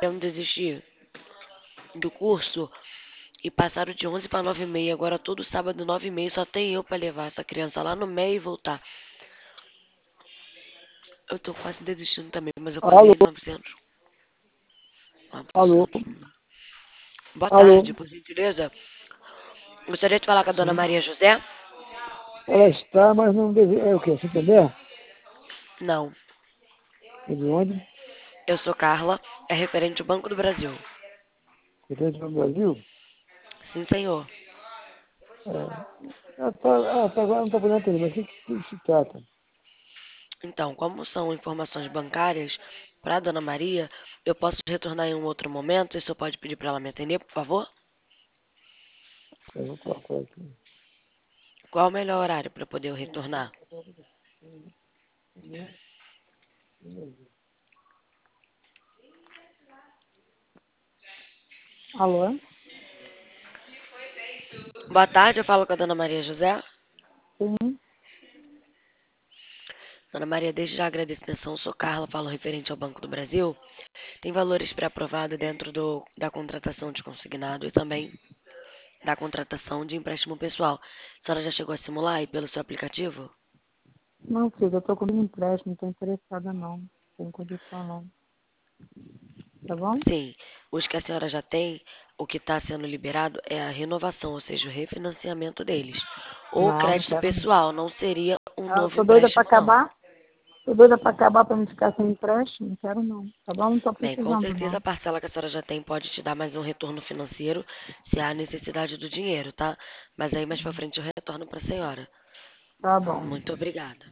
querendo desistir do curso e passaram de 11 para 9h30. Agora todo sábado, 9h30, só tem eu para levar essa criança lá no meio e voltar. Eu tô quase desistindo também, mas eu Alô, paguei 900. alô, 900. Boa alô. tarde, por gentileza. Gostaria de falar com a dona Sim. Maria José? Ela está, mas não deve. É o quê? Santander? Não. É de onde? Eu sou Carla, é referente ao Banco do Brasil. Referente ao Brasil? Sim, senhor. É. Agora não está podendo atender, mas o que se trata? Então, como são informações bancárias para a dona Maria, eu posso retornar em um outro momento e o senhor pode pedir para ela me atender, por favor? Eu vou procurar aqui. Qual o melhor horário para poder eu retornar? Alô? Boa tarde, eu falo com a dona Maria José. Sim. Dona Maria, desde já agradeço a atenção. Sou Carla, falo referente ao Banco do Brasil. Tem valores pré-aprovados dentro da contratação de consignado e também da contratação de empréstimo pessoal. A senhora já chegou a simular aí pelo seu aplicativo? Não, filho, eu estou com um empréstimo, não estou interessada não. Tem condição não. Tá bom? Sim, os que a senhora já tem, o que está sendo liberado é a renovação, ou seja, o refinanciamento deles. O Não, não crédito quero não. pessoal não seria um Ah, eu novo tô doida para empréstimo, não. acabar. Tô doida para acabar para me ficar sem empréstimo. Não quero não. Tá bom? Não estou Bem, com precisando certeza a não. parcela que a senhora já tem pode te dar mais um retorno financeiro se há necessidade do dinheiro, tá? Mas aí mais pra frente eu retorno para a senhora. Tá bom. Muito obrigada.